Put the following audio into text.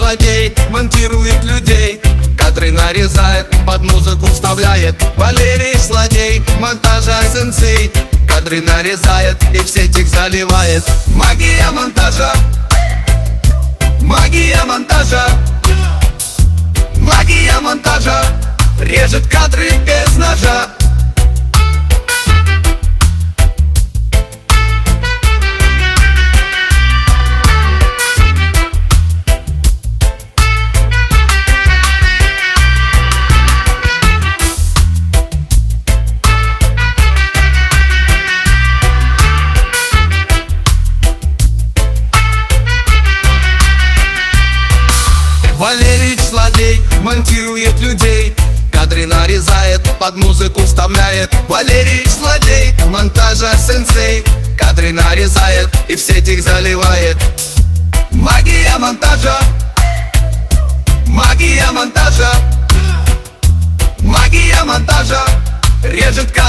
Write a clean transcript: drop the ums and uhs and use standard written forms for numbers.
злодей монтирует людей, кадры нарезает, под музыку вставляет. Валерий злодей, монтажа сенсей, кадры нарезает и в сетик заливает. Магия монтажа, магия монтажа, магия монтажа, режет кадры без ножа. Валерий злодей монтирует людей, кадры нарезает, под музыку вставляет. Валерий злодей, монтажа сенсей, кадры нарезает и в сетик заливает. Магия монтажа, магия монтажа, магия монтажа, режет кадры.